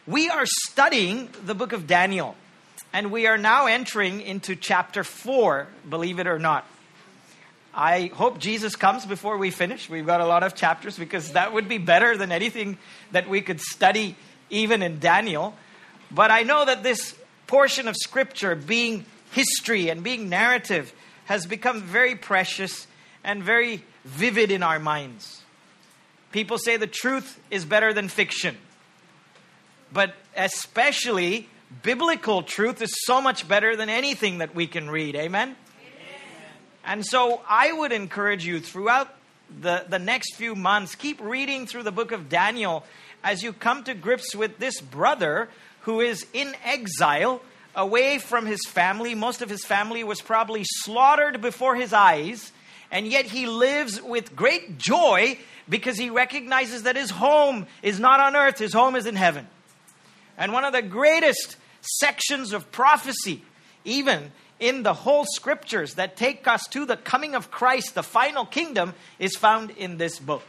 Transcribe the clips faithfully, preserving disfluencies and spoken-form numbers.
We are studying the book of Daniel, and we are now entering into chapter four, believe it or not. I hope Jesus comes before we finish. We've got a lot of chapters because that would be better than anything that we could study even in Daniel. But I know that this portion of Scripture, being history and being narrative, has become very precious and very vivid in our minds. People say the truth is better than fiction. But especially biblical truth is so much better than anything that we can read. Amen? Amen. And so I would encourage you throughout the, the next few months, keep reading through the book of Daniel as you come to grips with this brother who is in exile, away from his family. Most of his family was probably slaughtered before his eyes. And yet he lives with great joy because he recognizes that his home is not on earth. His home is in heaven. And one of the greatest sections of prophecy, even in the whole scriptures that take us to the coming of Christ, the final kingdom, is found in this book.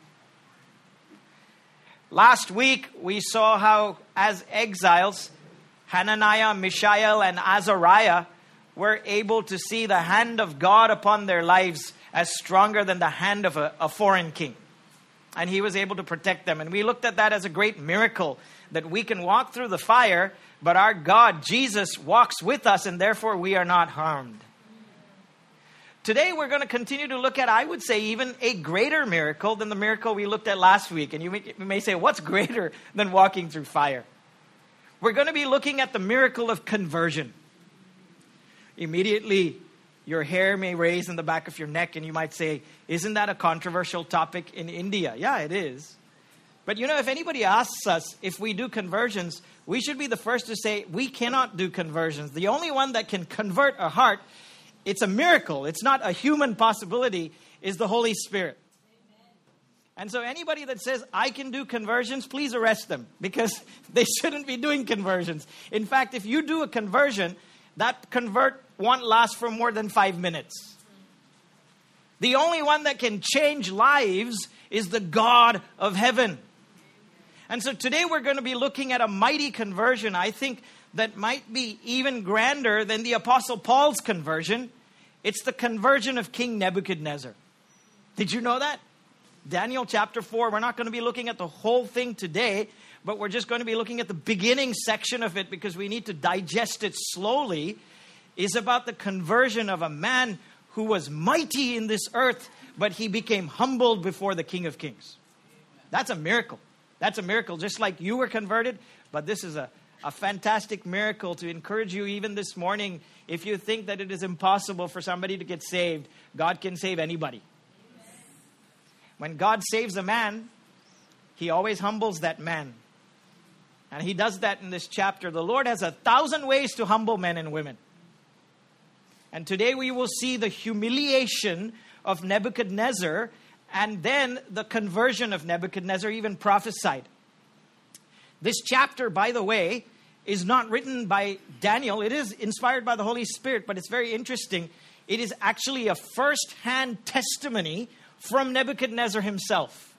Last week, we saw how as exiles, Hananiah, Mishael, and Azariah were able to see the hand of God upon their lives as stronger than the hand of a, a foreign king. And he was able to protect them. And we looked at that as a great miracle, that we can walk through the fire, but our God, Jesus, walks with us, and therefore we are not harmed. Today we're going to continue to look at, I would say, even a greater miracle than the miracle we looked at last week. And you may, you may say, what's greater than walking through fire? We're going to be looking at the miracle of conversion. Immediately, your hair may raise in the back of your neck, and you might say, isn't that a controversial topic in India? Yeah, it is. But you know, if anybody asks us if we do conversions, we should be the first to say, we cannot do conversions. The only one that can convert a heart, it's a miracle, it's not a human possibility, is the Holy Spirit. Amen. And so anybody that says, I can do conversions, please arrest them, because they shouldn't be doing conversions. In fact, if you do a conversion, that convert won't last for more than five minutes. The only one that can change lives is the God of heaven. And so today we're going to be looking at a mighty conversion, I think, that might be even grander than the Apostle Paul's conversion. It's the conversion of King Nebuchadnezzar. Did you know that? Daniel chapter four, we're not going to be looking at the whole thing today, but we're just going to be looking at the beginning section of it because we need to digest it slowly. Is about the conversion of a man who was mighty in this earth, but he became humbled before the King of Kings. That's a miracle. That's a miracle, just like you were converted, but this is a A fantastic miracle to encourage you even this morning. If you think that it is impossible for somebody to get saved, God can save anybody. Amen. When God saves a man, he always humbles that man. And he does that in this chapter. The Lord has a thousand ways to humble men and women. And today we will see the humiliation of Nebuchadnezzar and then the conversion of Nebuchadnezzar, even prophesied. This chapter, by the way, is not written by Daniel. It is inspired by the Holy Spirit, but it's very interesting. It is actually a first-hand testimony from Nebuchadnezzar himself.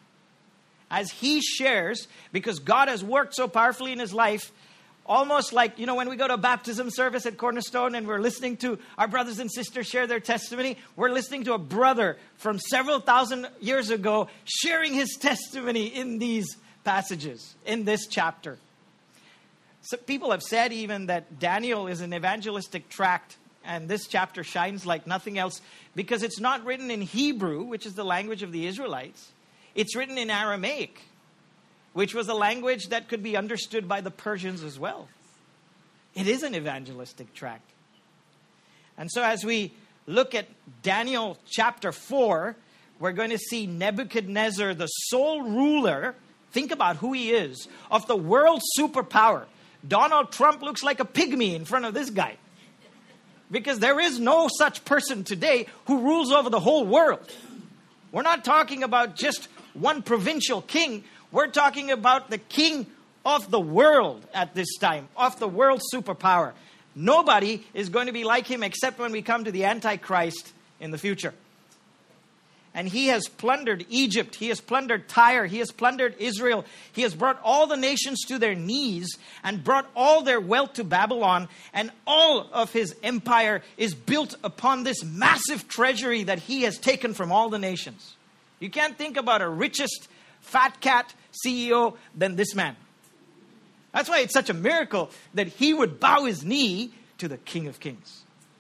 As he shares, because God has worked so powerfully in his life, almost like, you know, when we go to a baptism service at Cornerstone and we're listening to our brothers and sisters share their testimony, we're listening to a brother from several thousand years ago sharing his testimony in these passages, in this chapter. So people have said even that Daniel is an evangelistic tract, and this chapter shines like nothing else because it's not written in Hebrew, which is the language of the Israelites. It's written in Aramaic, which was a language that could be understood by the Persians as well. It is an evangelistic tract. And so as we look at Daniel chapter four, we're going to see Nebuchadnezzar, the sole ruler, think about who he is, of the world superpower. Donald Trump looks like a pygmy in front of this guy. Because there is no such person today who rules over the whole world. We're not talking about just one provincial king. We're talking about the king of the world at this time, of the world superpower. Nobody is going to be like him except when we come to the Antichrist in the future. And he has plundered Egypt. He has plundered Tyre. He has plundered Israel. He has brought all the nations to their knees and brought all their wealth to Babylon. And all of his empire is built upon this massive treasury that he has taken from all the nations. You can't think about a richest fat cat C E O than this man. That's why it's such a miracle that he would bow his knee to the King of Kings.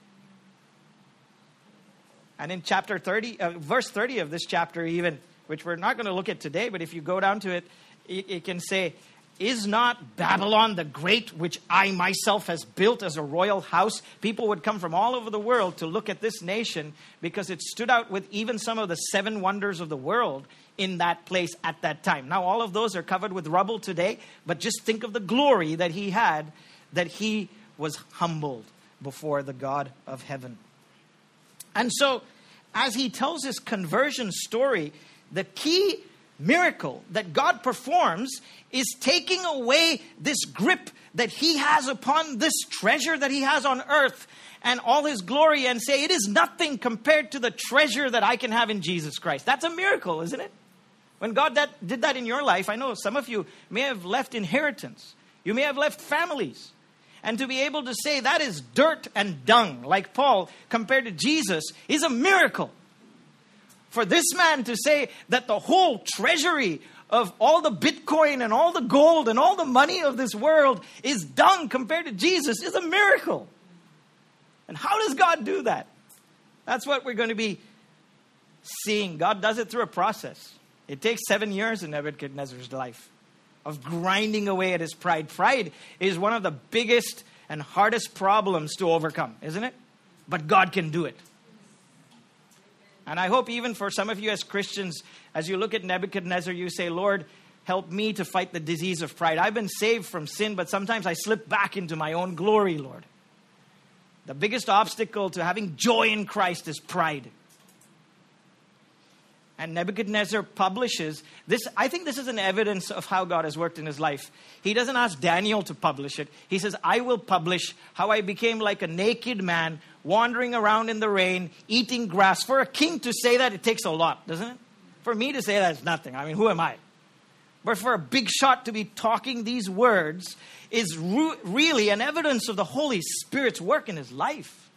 And in chapter thirty, uh, verse thirty of this chapter even, which we're not going to look at today, but if you go down to it, it, it can say, is not Babylon the great, which I myself has built as a royal house? People would come from all over the world to look at this nation because it stood out with even some of the seven wonders of the world in that place at that time. Now, all of those are covered with rubble today, but just think of the glory that he had, that he was humbled before the God of heaven. And so, as he tells his conversion story, the key miracle that God performs is taking away this grip that he has upon this treasure that he has on earth and all his glory, and say, it is nothing compared to the treasure that I can have in Jesus Christ. That's a miracle, isn't it? When God that, did that in your life, I know some of you may have left inheritance. You may have left families. And to be able to say that is dirt and dung, like Paul, compared to Jesus, is a miracle. For this man to say that the whole treasury of all the Bitcoin and all the gold and all the money of this world is dung compared to Jesus is a miracle. And how does God do that? That's what we're going to be seeing. God does it through a process. It takes seven years in Nebuchadnezzar's life of grinding away at his pride. Pride is one of the biggest and hardest problems to overcome, isn't it? But God can do it. And I hope even for some of you as Christians, as you look at Nebuchadnezzar, you say, Lord, help me to fight the disease of pride. I've been saved from sin, but sometimes I slip back into my own glory, Lord. The biggest obstacle to having joy in Christ is pride. And Nebuchadnezzar publishes this. I think this is an evidence of how God has worked in his life. He doesn't ask Daniel to publish it. He says, I will publish how I became like a naked man, wandering around in the rain, eating grass. For a king to say that, it takes a lot, doesn't it? For me to say that is nothing. I mean, who am I? But for a big shot to be talking these words is re- really an evidence of the Holy Spirit's work in his life.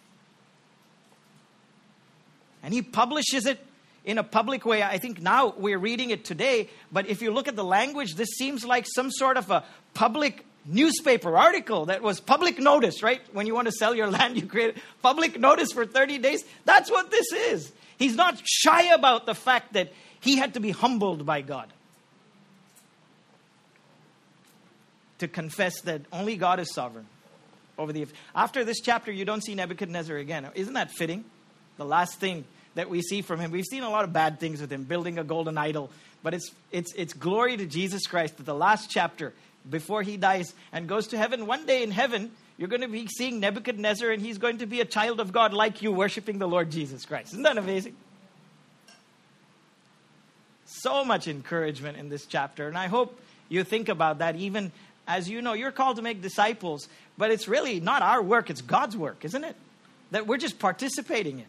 And he publishes it in a public way. I think now we're reading it today, but if you look at the language, this seems like some sort of a public newspaper article that was public notice, right? When you want to sell your land, you create public notice for thirty days. That's what this is. He's not shy about the fact that he had to be humbled by God to confess that only God is sovereign over the... After this chapter, you don't see Nebuchadnezzar again. Isn't that fitting? The last thing that we see from him. We've seen a lot of bad things with him, building a golden idol. But it's it's it's glory to Jesus Christ that the last chapter, before he dies and goes to heaven, one day in heaven, you're going to be seeing Nebuchadnezzar and he's going to be a child of God like you, worshiping the Lord Jesus Christ. Isn't that amazing? So much encouragement in this chapter. And I hope you think about that even as you know, you're called to make disciples, but it's really not our work, it's God's work, isn't it? That we're just participating in.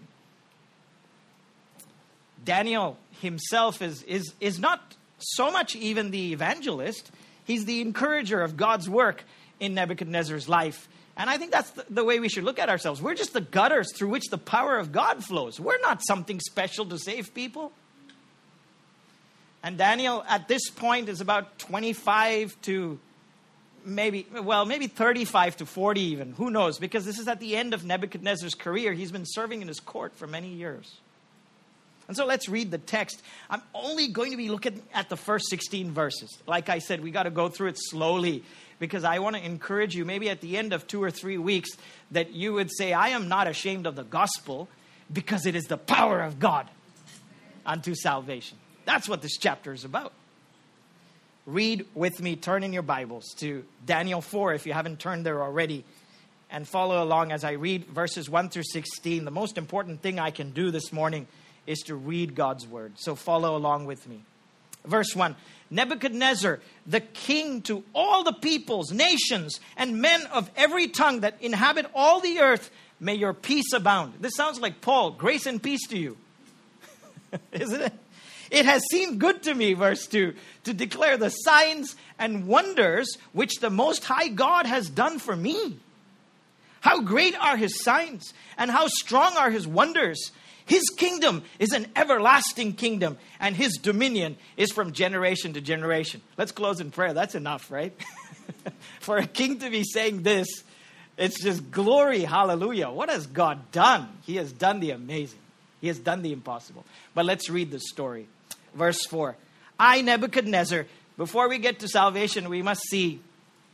Daniel himself is, is, is not so much even the evangelist. He's the encourager of God's work in Nebuchadnezzar's life. And I think that's the, the way we should look at ourselves. We're just the gutters through which the power of God flows. We're not something special to save people. And Daniel, at this point, is about twenty-five to maybe, well, maybe thirty-five to forty even. Who knows? Because this is at the end of Nebuchadnezzar's career. He's been serving in his court for many years. And so let's read the text. I'm only going to be looking at the first sixteen verses. Like I said, we got to go through it slowly because I want to encourage you maybe at the end of two or three weeks that you would say, I am not ashamed of the gospel because it is the power of God unto salvation. That's what this chapter is about. Read with me, turn in your Bibles to Daniel four if you haven't turned there already, and follow along as I read verses one through sixteen. The most important thing I can do this morning is to read God's word. So follow along with me. Verse one, Nebuchadnezzar, the king to all the peoples, nations, and men of every tongue that inhabit all the earth, may your peace abound. This sounds like Paul, grace and peace to you. Isn't it? It has seemed good to me, verse two, to declare the signs and wonders which the Most High God has done for me. How great are his signs, and how strong are his wonders. His kingdom is an everlasting kingdom, and his dominion is from generation to generation. Let's close in prayer. That's enough, right? For a king to be saying this, it's just glory, hallelujah. What has God done? He has done the amazing. He has done the impossible. But let's read the story. Verse four. I, Nebuchadnezzar, before we get to salvation, we must see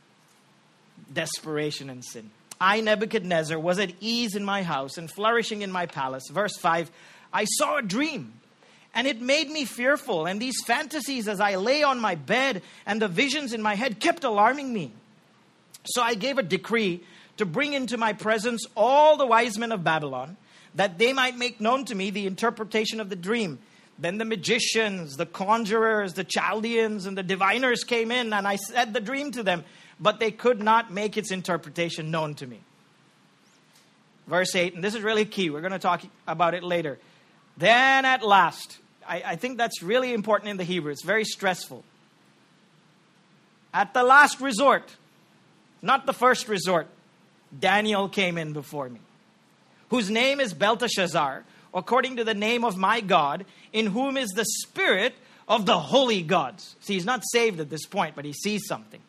desperation and sin. I, Nebuchadnezzar, was at ease in my house and flourishing in my palace. Verse five, I saw a dream, and it made me fearful. And these fantasies as I lay on my bed and the visions in my head kept alarming me. So I gave a decree to bring into my presence all the wise men of Babylon, that they might make known to me the interpretation of the dream. Then the magicians, the conjurers, the Chaldeans, and the diviners came in, and I said the dream to them, but they could not make its interpretation known to me. Verse eight, and this is really key. We're going to talk about it later. Then at last, I, I think that's really important in the Hebrew. It's very stressful. At the last resort, not the first resort, Daniel came in before me, whose name is Belteshazzar, according to the name of my God, in whom is the spirit of the holy gods. See, he's not saved at this point, but he sees something.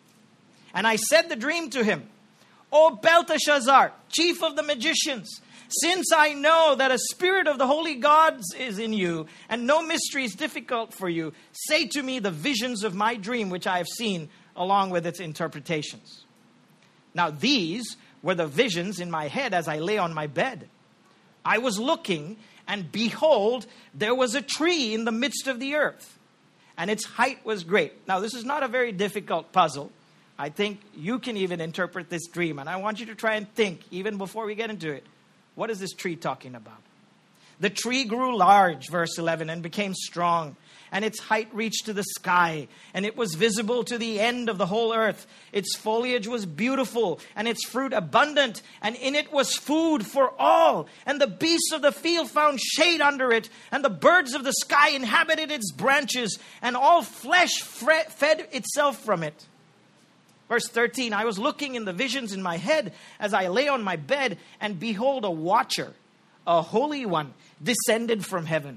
And I said the dream to him, O Belteshazzar, chief of the magicians, since I know that a spirit of the holy gods is in you, and no mystery is difficult for you, say to me the visions of my dream which I have seen, along with its interpretations. Now these were the visions in my head as I lay on my bed. I was looking, and behold, there was a tree in the midst of the earth, and its height was great. Now this is not a very difficult puzzle. I think you can even interpret this dream. And I want you to try and think, even before we get into it, what is this tree talking about? The tree grew large, verse eleven, and became strong. And its height reached to the sky. And it was visible to the end of the whole earth. Its foliage was beautiful, and its fruit abundant. And in it was food for all. And the beasts of the field found shade under it. And the birds of the sky inhabited its branches. And all flesh fed itself from it. Verse thirteen, I was looking in the visions in my head as I lay on my bed, and behold, a watcher, a holy one, descended from heaven.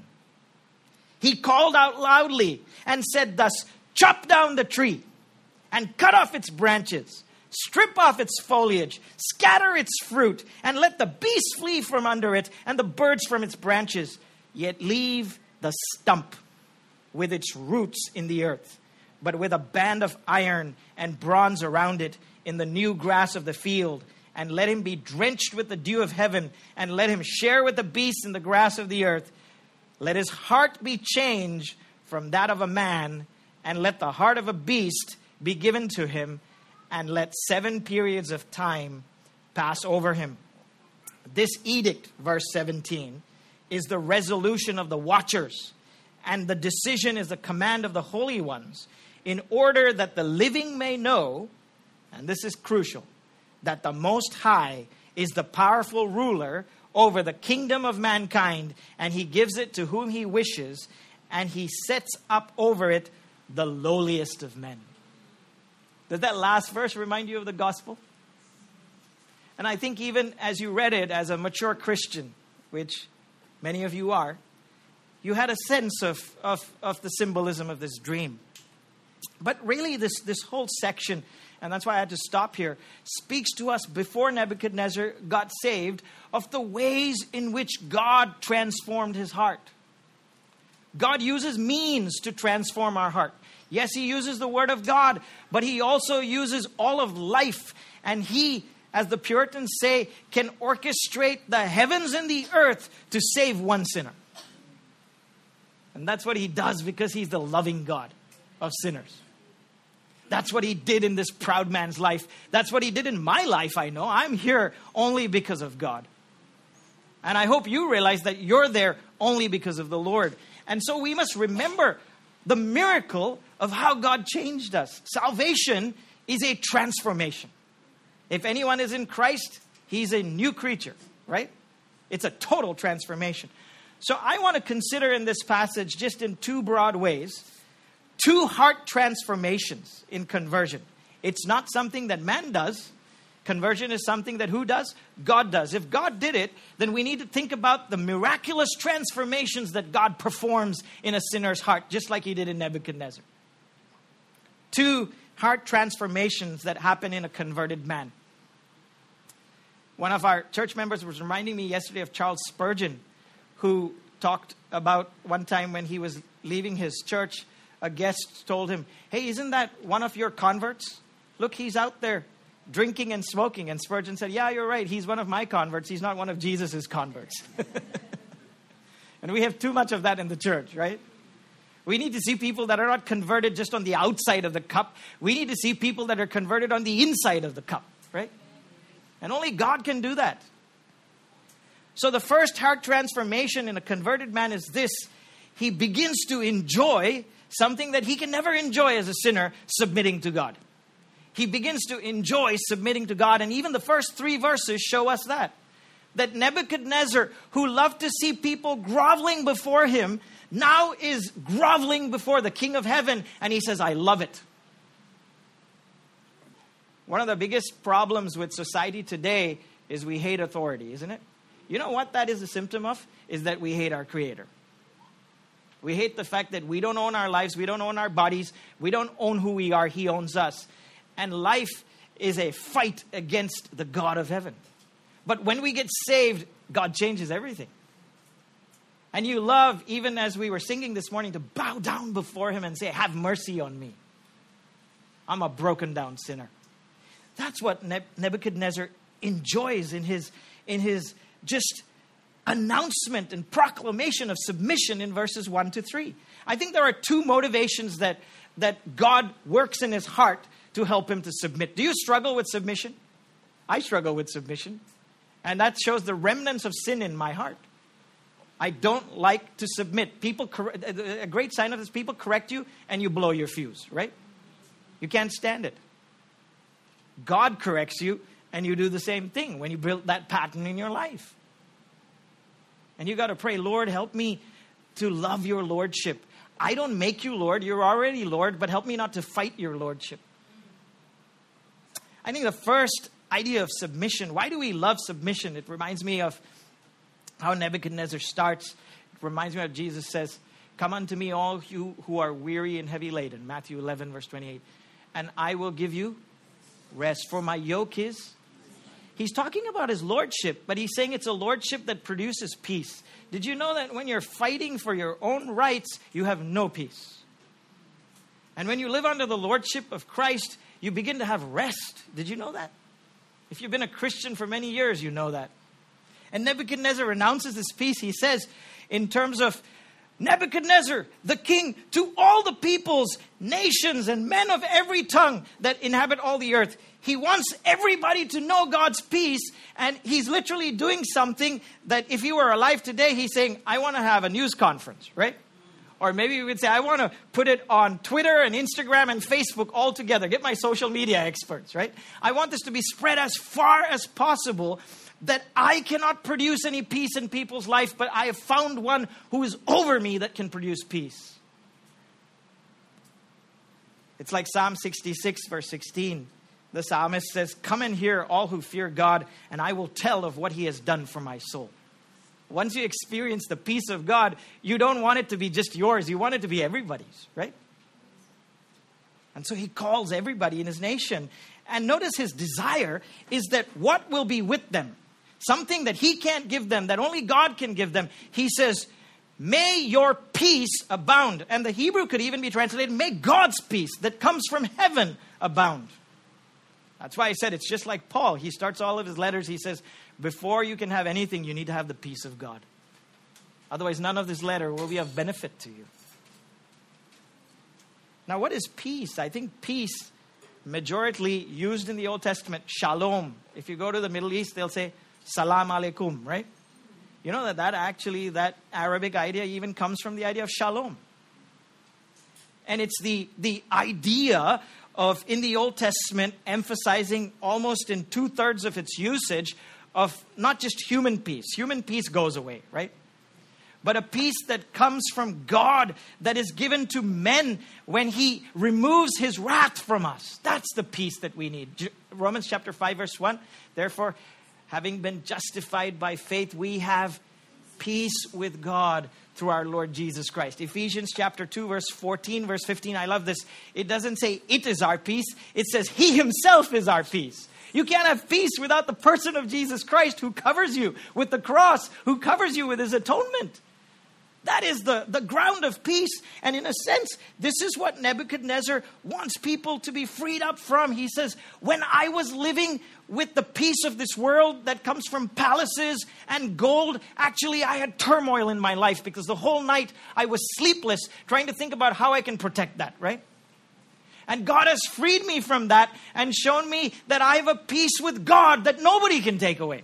He called out loudly and said thus, chop down the tree and cut off its branches, strip off its foliage, scatter its fruit, and let the beasts flee from under it and the birds from its branches, yet leave the stump with its roots in the earth, but with a band of iron and bronze around it in the new grass of the field. And let him be drenched with the dew of heaven, and let him share with the beasts in the grass of the earth. Let his heart be changed from that of a man, and let the heart of a beast be given to him, and let seven periods of time pass over him. This edict, verse seventeen, is the resolution of the watchers, and the decision is the command of the holy ones, in order that the living may know, and this is crucial, that the Most High is the powerful ruler over the kingdom of mankind, and he gives it to whom he wishes, and he sets up over it the lowliest of men. Does that last verse remind you of the gospel? And I think even as you read it as a mature Christian, which many of you are, you had a sense of, of, of the symbolism of this dream. But really this, this whole section, and that's why I had to stop here, speaks to us before Nebuchadnezzar got saved of the ways in which God transformed his heart. God uses means to transform our heart. Yes, he uses the word of God, but he also uses all of life. And he, as the Puritans say, can orchestrate the heavens and the earth to save one sinner. And that's what he does because he's the loving God of sinners. That's what he did in this proud man's life. That's what he did in my life, I know. I'm here only because of God. And I hope you realize that you're there only because of the Lord. And so we must remember the miracle of how God changed us. Salvation is a transformation. If anyone is in Christ, he's a new creature, right? It's a total transformation. So I want to consider in this passage, just in two broad ways, two heart transformations in conversion. It's not something that man does. Conversion is something that who does? God does. If God did it, then we need to think about the miraculous transformations that God performs in a sinner's heart, just like he did in Nebuchadnezzar. Two heart transformations that happen in a converted man. One of our church members was reminding me yesterday of Charles Spurgeon, who talked about one time when he was leaving his church, a guest told him, "Hey, isn't that one of your converts? Look, he's out there drinking and smoking." And Spurgeon said, "Yeah, you're right. He's one of my converts. He's not one of Jesus's converts." And we have too much of that in the church, right? We need to see people that are not converted just on the outside of the cup. We need to see people that are converted on the inside of the cup, right? And only God can do that. So the first heart transformation in a converted man is this. He begins to enjoy something that he can never enjoy as a sinner, submitting to God. He begins to enjoy submitting to God. And even the first three verses show us that. That Nebuchadnezzar, who loved to see people groveling before him, now is groveling before the King of Heaven. And he says, "I love it." One of the biggest problems with society today is we hate authority, isn't it? You know what that is a symptom of? Is that we hate our Creator. We hate the fact that we don't own our lives. We don't own our bodies. We don't own who we are. He owns us. And life is a fight against the God of heaven. But when we get saved, God changes everything. And you love, even as we were singing this morning, to bow down before him and say, "Have mercy on me. I'm a broken down sinner." That's what Nebuchadnezzar enjoys in his, in his just announcement and proclamation of submission in verses one to three. I think there are two motivations that, that God works in his heart to help him to submit. Do you struggle with submission? I struggle with submission. And that shows the remnants of sin in my heart. I don't like to submit. People, a great sign of this, people correct you and you blow your fuse, right? You can't stand it. God corrects you and you do the same thing when you build that pattern in your life. And you got to pray, "Lord, help me to love your lordship. I don't make you Lord. You're already Lord, but help me not to fight your lordship." I think the first idea of submission, why do we love submission? It reminds me of how Nebuchadnezzar starts. It reminds me of Jesus says, "Come unto me, all you who are weary and heavy laden." Matthew eleven, verse twenty-eight. "And I will give you rest, for my yoke is..." He's talking about his lordship, but he's saying it's a lordship that produces peace. Did you know that when you're fighting for your own rights, you have no peace? And when you live under the lordship of Christ, you begin to have rest. Did you know that? If you've been a Christian for many years, you know that. And Nebuchadnezzar announces this peace. He says, in terms of Nebuchadnezzar, the king, to all the peoples, nations, and men of every tongue that inhabit all the earth. He wants everybody to know God's peace. And he's literally doing something that if he were alive today, he's saying, "I want to have a news conference," right? Or maybe we would say, "I want to put it on Twitter and Instagram and Facebook all together. Get my social media experts," right? "I want this to be spread as far as possible, that I cannot produce any peace in people's life, but I have found one who is over me that can produce peace." It's like Psalm sixty-six, verse sixteen. The psalmist says, "Come and hear, all who fear God, and I will tell of what he has done for my soul." Once you experience the peace of God, you don't want it to be just yours. You want it to be everybody's, right? And so he calls everybody in his nation. And notice his desire is that what will be with them? Something that he can't give them, that only God can give them. He says, "May your peace abound." And the Hebrew could even be translated, "May God's peace that comes from heaven abound." That's why I said it's just like Paul. He starts all of his letters. He says, before you can have anything, you need to have the peace of God. Otherwise, none of this letter will be of benefit to you. Now, what is peace? I think peace, majorly used in the Old Testament, shalom. If you go to the Middle East, they'll say, salam alaikum, right? You know that that actually, that Arabic idea even comes from the idea of shalom. And it's the, the idea of, in the Old Testament, emphasizing almost in two-thirds of its usage of not just human peace. Human peace goes away, right? but a peace that comes from God, that is given to men when He removes His wrath from us. That's the peace that we need. Romans chapter five verse one. Therefore, having been justified by faith, we have peace with God through our Lord Jesus Christ. Ephesians chapter two verse fourteen, verse fifteen. I love this. It doesn't say it is our peace. It says He Himself is our peace. You can't have peace without the person of Jesus Christ, who covers you with the cross, who covers you with His atonement. That is the, the ground of peace. And in a sense, this is what Nebuchadnezzar wants people to be freed up from. He says, when I was living with the peace of this world that comes from palaces and gold, actually I had turmoil in my life, because the whole night I was sleepless trying to think about how I can protect that, right? And God has freed me from that and shown me that I have a peace with God that nobody can take away.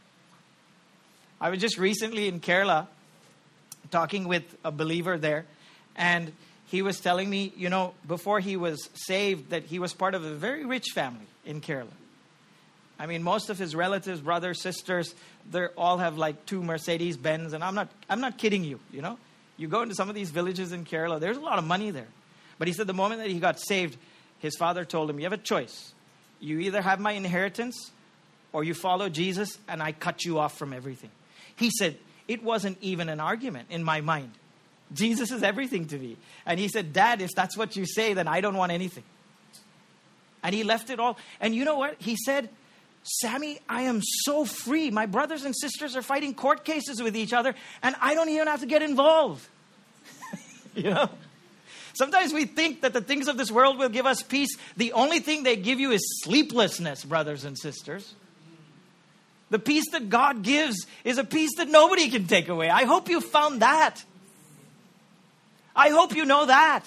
I was just recently in Kerala talking with a believer there, and he was telling me, you know, before he was saved, that he was part of a very rich family in Kerala. I mean, most of his relatives, brothers, sisters, they all have like two Mercedes Benz, and I'm not, I'm not kidding you, you know. You go into some of these villages in Kerala, there's a lot of money there. But he said the moment that he got saved, his father told him, you have a choice. You either have my inheritance or you follow Jesus, and I cut you off from everything. He said, it wasn't even an argument in my mind. Jesus is everything to me. And he said, Dad, if that's what you say, then I don't want anything. And he left it all. And you know what? He said, Sammy, I am so free. My brothers and sisters are fighting court cases with each other, and I don't even have to get involved. You know? Sometimes we think that the things of this world will give us peace. The only thing they give you is sleeplessness, brothers and sisters. The peace that God gives is a peace that nobody can take away. I hope you found that. I hope you know that.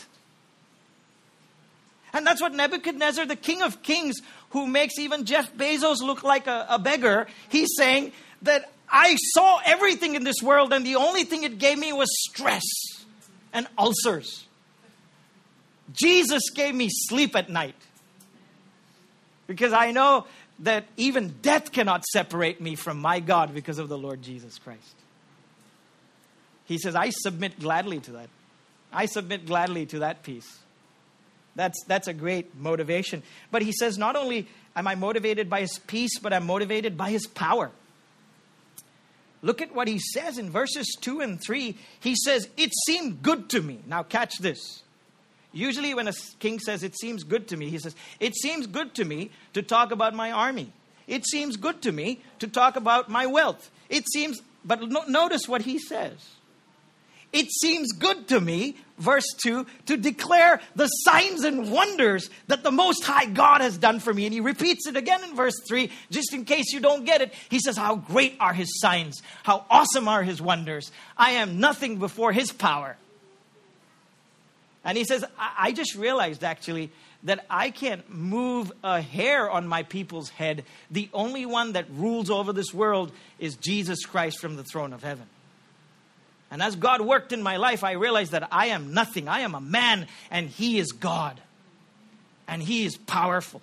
And that's what Nebuchadnezzar, the King of Kings, who makes even Jeff Bezos look like a, a beggar, he's saying that I saw everything in this world, and the only thing it gave me was stress and ulcers. Jesus gave me sleep at night, because I know that even death cannot separate me from my God because of the Lord Jesus Christ. He says, I submit gladly to that. I submit gladly to that peace. That's, that's a great motivation. But he says, not only am I motivated by His peace, but I'm motivated by His power. Look at what he says in verses two and three. He says, it seemed good to me. Now catch this. Usually when a king says, it seems good to me, he says, it seems good to me to talk about my army. It seems good to me to talk about my wealth. It seems, but no, notice what he says. It seems good to me, verse two, to declare the signs and wonders that the Most High God has done for me. And he repeats it again in verse three, just in case you don't get it. He says, how great are His signs? How awesome are His wonders? I am nothing before His power. And he says, I, I just realized actually that I can't move a hair on my people's head. The only one that rules over this world is Jesus Christ from the throne of heaven. And as God worked in my life, I realized that I am nothing. I am a man, and He is God. And He is powerful.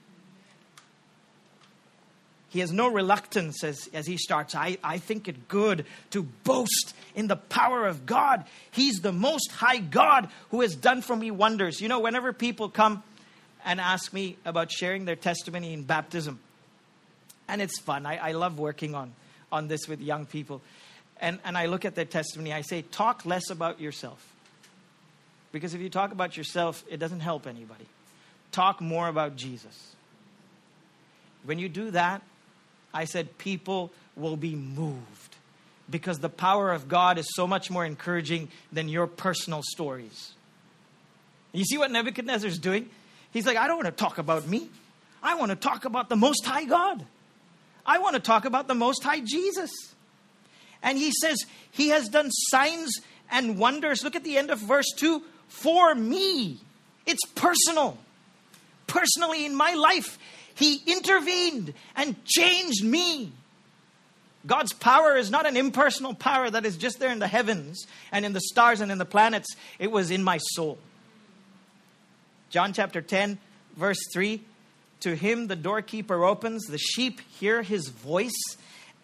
He has no reluctance as, as he starts. I, I think it good to boast in the power of God. He's the Most High God who has done for me wonders. You know, whenever people come and ask me about sharing their testimony in baptism, and it's fun. I, I love working on, on this with young people. And, and I look at their testimony. I say, talk less about yourself. Because if you talk about yourself, it doesn't help anybody. Talk more about Jesus. When you do that, I said, people will be moved, because the power of God is so much more encouraging than your personal stories. You see what Nebuchadnezzar is doing? He's like, I don't want to talk about me. I want to talk about the Most High God. I want to talk about the Most High Jesus. And he says, He has done signs and wonders. Look at the end of verse two. For me. It's personal. Personally in my life. He intervened and changed me. God's power is not an impersonal power that is just there in the heavens and in the stars and in the planets. It was in my soul. John chapter ten, verse three. To him the doorkeeper opens. The sheep hear his voice.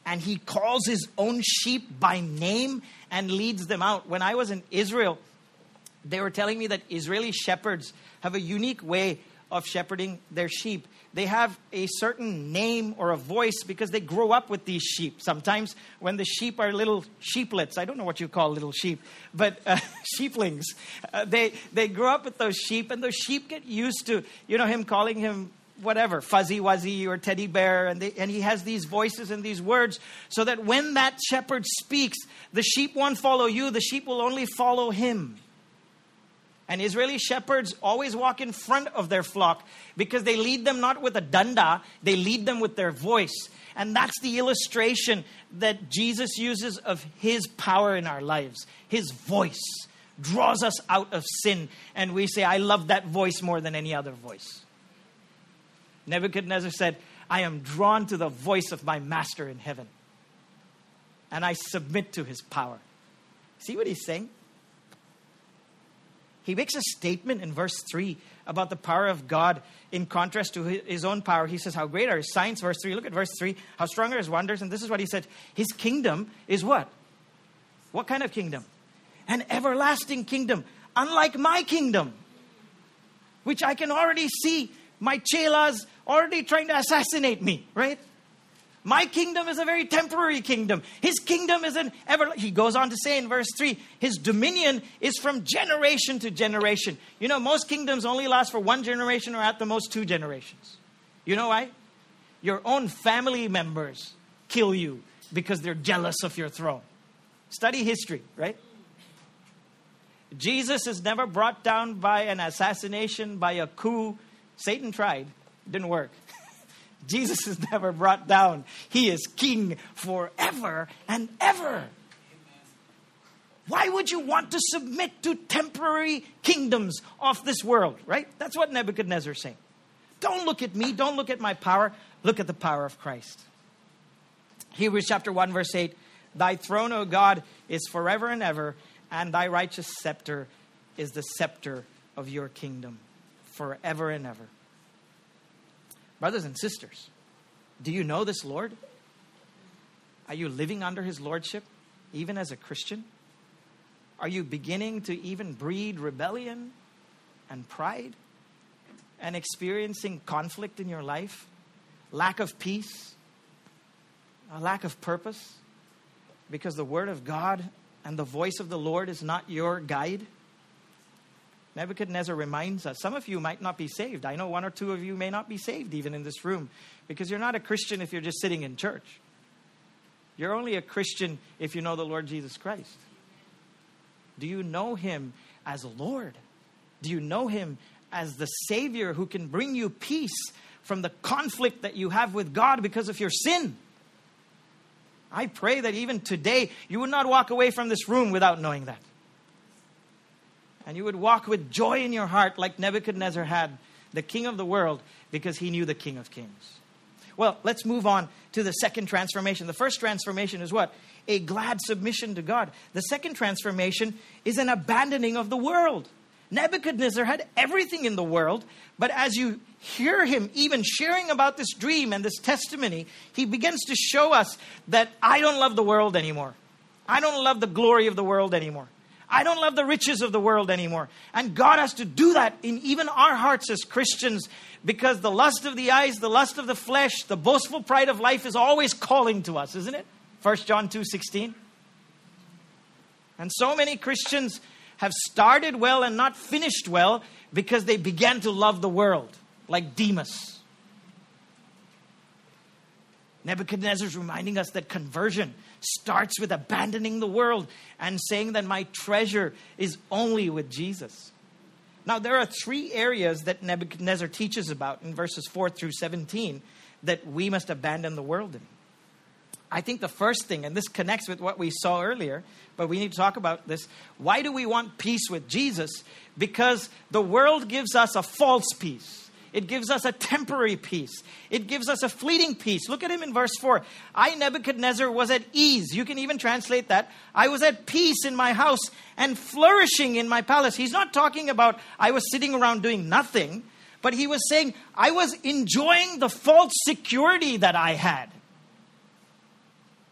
and he calls his own sheep by name and leads them out. When I was in Israel, they were telling me that Israeli shepherds have a unique way of shepherding their sheep. They have a certain name or a voice because they grow up with these sheep. Sometimes when the sheep are little sheeplets, I don't know what you call little sheep, but uh, sheeplings, uh, they, they grow up with those sheep, and those sheep get used to, you know, him calling him whatever, Fuzzy Wuzzy or Teddy Bear, and, they, and he has these voices and these words, so that when that shepherd speaks, the sheep won't follow you, the sheep will only follow him. And Israeli shepherds always walk in front of their flock because they lead them not with a danda, they lead them with their voice. And that's the illustration that Jesus uses of his power in our lives. His voice draws us out of sin. And we say, I love that voice more than any other voice. Nebuchadnezzar said, I am drawn to the voice of my master in heaven. And I submit to his power. See what he's saying? He makes a statement in verse three about the power of God in contrast to his own power. He says, how great are his signs? Verse three, look at verse three. How strong are his wonders? And this is what he said. His kingdom is what? What kind of kingdom? An everlasting kingdom, unlike my kingdom, which I can already see my chelas already trying to assassinate me, right? My kingdom is a very temporary kingdom. His kingdom is an ever. He goes on to say in verse three, his dominion is from generation to generation. You know, most kingdoms only last for one generation or at the most two generations. You know why? Your own family members kill you because they're jealous of your throne. Study history, right? Jesus is never brought down by an assassination, by a coup. Satan tried. Didn't work. Jesus is never brought down. He is king forever and ever. Why would you want to submit to temporary kingdoms of this world, right? That's what Nebuchadnezzar is saying. Don't look at me. Don't look at my power. Look at the power of Christ. Hebrews chapter one, verse eight. Thy throne, O God, is forever and ever, and thy righteous scepter is the scepter of your kingdom forever and ever. Brothers and sisters, do you know this Lord? Are you living under his lordship, even as a Christian? Are you beginning to even breed rebellion and pride and experiencing conflict in your life? Lack of peace, a lack of purpose, because the word of God and the voice of the Lord is not your guide? Nebuchadnezzar reminds us, some of you might not be saved. I know one or two of you may not be saved even in this room because you're not a Christian if you're just sitting in church. You're only a Christian if you know the Lord Jesus Christ. Do you know him as Lord? Do you know him as the Savior who can bring you peace from the conflict that you have with God because of your sin? I pray that even today you would not walk away from this room without knowing that. And you would walk with joy in your heart like Nebuchadnezzar had, the king of the world, because he knew the King of Kings. Well, let's move on to the second transformation. The first transformation is what? A glad submission to God. The second transformation is an abandoning of the world. Nebuchadnezzar had everything in the world, but as you hear him even sharing about this dream and this testimony, he begins to show us that I don't love the world anymore. I don't love the glory of the world anymore. I don't love the riches of the world anymore. And God has to do that in even our hearts as Christians, because the lust of the eyes, the lust of the flesh, the boastful pride of life is always calling to us, isn't it? First John two sixteen. And so many Christians have started well and not finished well because they began to love the world, like Demas. Nebuchadnezzar is reminding us that conversion starts with abandoning the world and saying that my treasure is only with Jesus. Now, there are three areas that Nebuchadnezzar teaches about in verses four through seventeen that we must abandon the world in. I think the first thing, and this connects with what we saw earlier, but we need to talk about this. Why do we want peace with Jesus? Because the world gives us a false peace. It gives us a temporary peace. It gives us a fleeting peace. Look at him in verse four. I, Nebuchadnezzar, was at ease. You can even translate that. I was at peace in my house and flourishing in my palace. He's not talking about I was sitting around doing nothing, but he was saying I was enjoying the false security that I had.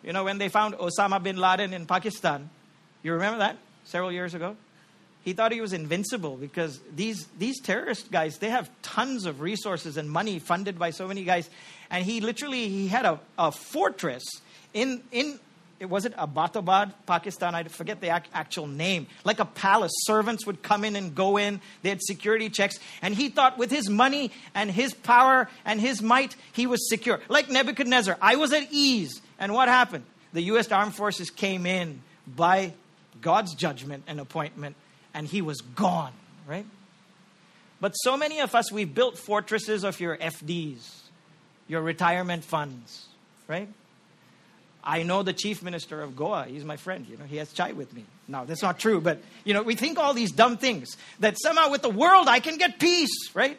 You know, when they found Osama bin Laden in Pakistan, you remember that several years ago? He thought he was invincible because these, these terrorist guys, they have tons of resources and money funded by so many guys. And he literally, he had a, a fortress in, in, was it Abbottabad, Pakistan? I forget the ac- actual name. Like a palace. Servants would come in and go in. They had security checks. And he thought with his money and his power and his might, he was secure. Like Nebuchadnezzar, I was at ease. And what happened? The U S Armed Forces came in by God's judgment and appointment, and he was gone, right? But so many of us, we built fortresses of your F Ds, your retirement funds, right? I know the chief minister of Goa. He's my friend. You know, he has chai with me. No, that's not true. But, you know, we think all these dumb things that somehow with the world I can get peace, right?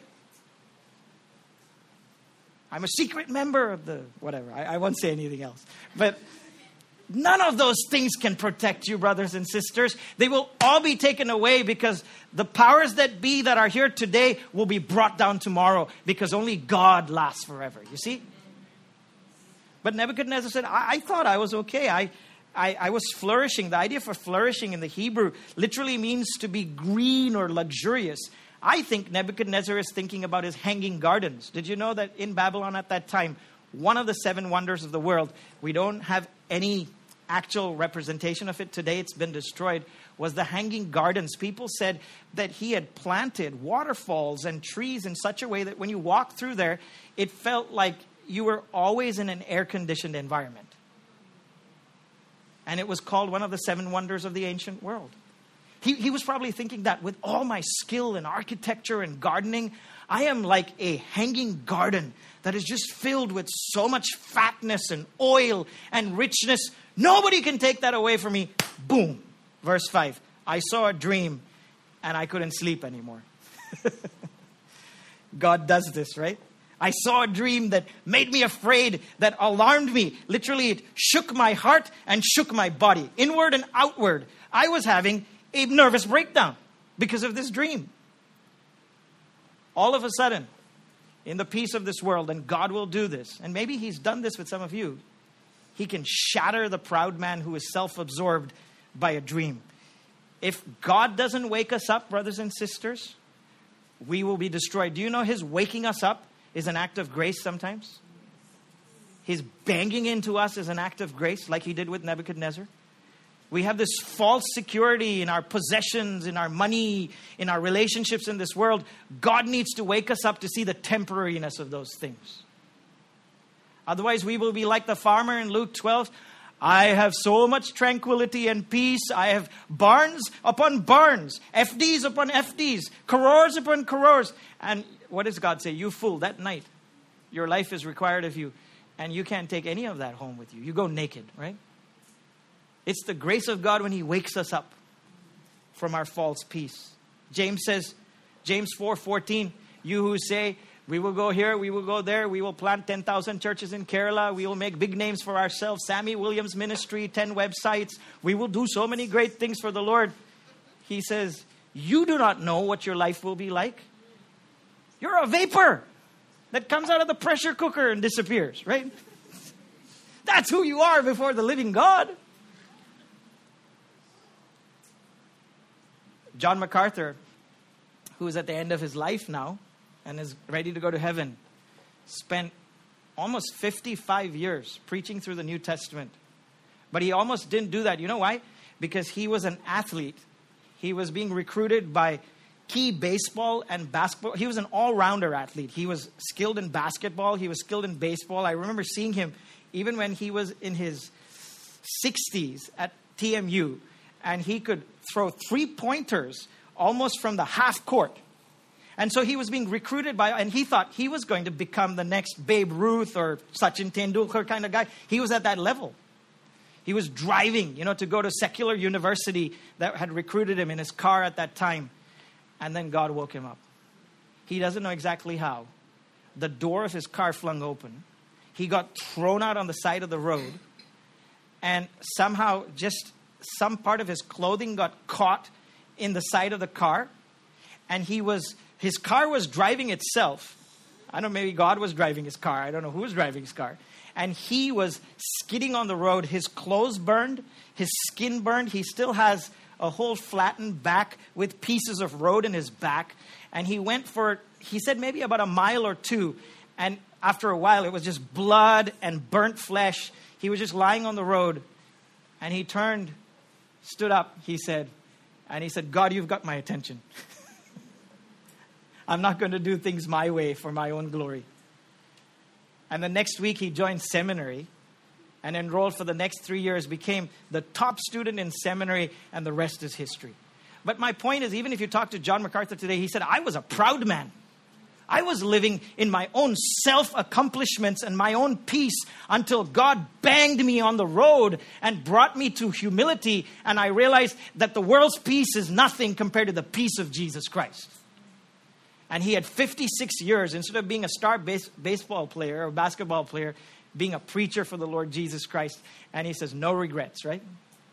I'm a secret member of the whatever. I, I won't say anything else. But none of those things can protect you, brothers and sisters. They will all be taken away because the powers that be that are here today will be brought down tomorrow because only God lasts forever. You see? But Nebuchadnezzar said, I, I thought I was okay. I, I, I was flourishing. The idea for flourishing in the Hebrew literally means to be green or luxurious. I think Nebuchadnezzar is thinking about his hanging gardens. Did you know that in Babylon at that time, one of the seven wonders of the world, we don't have any actual representation of it today, it's been destroyed, was the hanging gardens. People said that he had planted waterfalls and trees in such a way that when you walked through there, it felt like you were always in an air-conditioned environment. And it was called one of the seven wonders of the ancient world. He, he was probably thinking that with all my skill in architecture and gardening, I am like a hanging garden that is just filled with so much fatness and oil and richness. Nobody can take that away from me. Boom. Verse five. I saw a dream and I couldn't sleep anymore. God does this, right? I saw a dream that made me afraid, that alarmed me. Literally, it shook my heart and shook my body, inward and outward. I was having a nervous breakdown because of this dream. All of a sudden, in the peace of this world, and God will do this, and maybe he's done this with some of you, he can shatter the proud man who is self-absorbed by a dream. If God doesn't wake us up, brothers and sisters, we will be destroyed. Do you know his waking us up is an act of grace sometimes? His banging into us is an act of grace, like he did with Nebuchadnezzar. We have this false security in our possessions, in our money, in our relationships in this world. God needs to wake us up to see the temporariness of those things. Otherwise, we will be like the farmer in Luke twelve. I have so much tranquility and peace. I have barns upon barns, F Ds upon F Ds, crores upon crores. And what does God say? You fool, that night, your life is required of you. And you can't take any of that home with you. You go naked, right? It's the grace of God when he wakes us up from our false peace. James says, James four fourteen, you who say, we will go here, we will go there, we will plant ten thousand churches in Kerala, we will make big names for ourselves, Sammy Williams Ministry, ten websites, we will do so many great things for the Lord. He says, you do not know what your life will be like. You're a vapor that comes out of the pressure cooker and disappears, right? That's who you are before the living God. John MacArthur, who is at the end of his life now and is ready to go to heaven, spent almost fifty-five years preaching through the New Testament. But he almost didn't do that. You know why? Because he was an athlete. He was being recruited by key baseball and basketball. He was an all-rounder athlete. He was skilled in basketball. He was skilled in baseball. I remember seeing him even when he was in his sixties at T M U. And he could throw three-pointers almost from the half court. And so he was being recruited by, and he thought he was going to become the next Babe Ruth or Sachin Tendulkar kind of guy. He was at that level. He was driving, you know, to go to secular university that had recruited him in his car at that time. And then God woke him up. He doesn't know exactly how. The door of his car flung open. He got thrown out on the side of the road. And somehow just some part of his clothing got caught in the side of the car. And he was, his car was driving itself. I don't know, maybe God was driving his car. I don't know who was driving his car. And he was skidding on the road. His clothes burned. His skin burned. He still has a whole flattened back with pieces of road in his back. And he went for, he said maybe about a mile or two. And after a while, it was just blood and burnt flesh. He was just lying on the road. And he turned, stood up, he said, and he said, God, you've got my attention. I'm not going to do things my way for my own glory. And the next week he joined seminary and enrolled for the next three years, became the top student in seminary, and the rest is history. But my point is, even if you talk to John MacArthur today, he said, I was a proud man. I was living in my own self-accomplishments and my own peace until God banged me on the road and brought me to humility. And I realized that the world's peace is nothing compared to the peace of Jesus Christ. And he had fifty-six years, instead of being a star base, baseball player or basketball player, being a preacher for the Lord Jesus Christ. And he says, no regrets, right?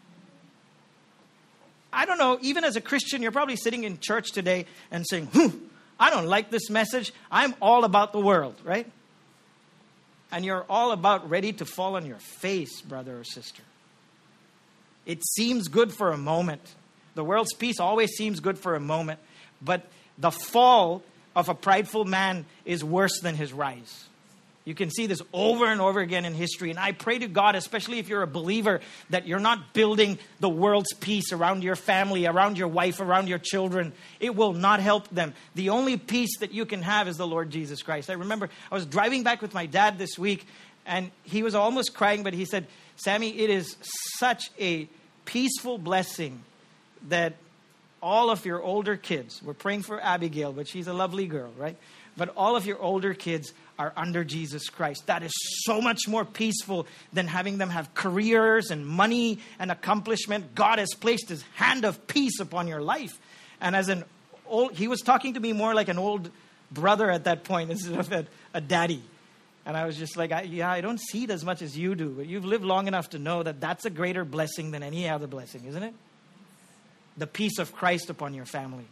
I don't know, even as a Christian, you're probably sitting in church today and saying, hmm, I don't like this message. I'm all about the world, right? And you're all about ready to fall on your face, brother or sister. It seems good for a moment. The world's peace always seems good for a moment. But the fall of a prideful man is worse than his rise. You can see this over and over again in history. And I pray to God, especially if you're a believer, that you're not building the world's peace around your family, around your wife, around your children. It will not help them. The only peace that you can have is the Lord Jesus Christ. I remember I was driving back with my dad this week, and he was almost crying, but he said, Sammy, it is such a peaceful blessing that all of your older kids, we're praying for Abigail, but she's a lovely girl, right? But all of your older kids are under Jesus Christ. That is so much more peaceful than having them have careers and money and accomplishment. God has placed his hand of peace upon your life. And as an old, he was talking to me more like an old brother at that point instead of a, a daddy. And I was just like, I, yeah, I don't see it as much as you do. But you've lived long enough to know that that's a greater blessing than any other blessing, isn't it? The peace of Christ upon your family.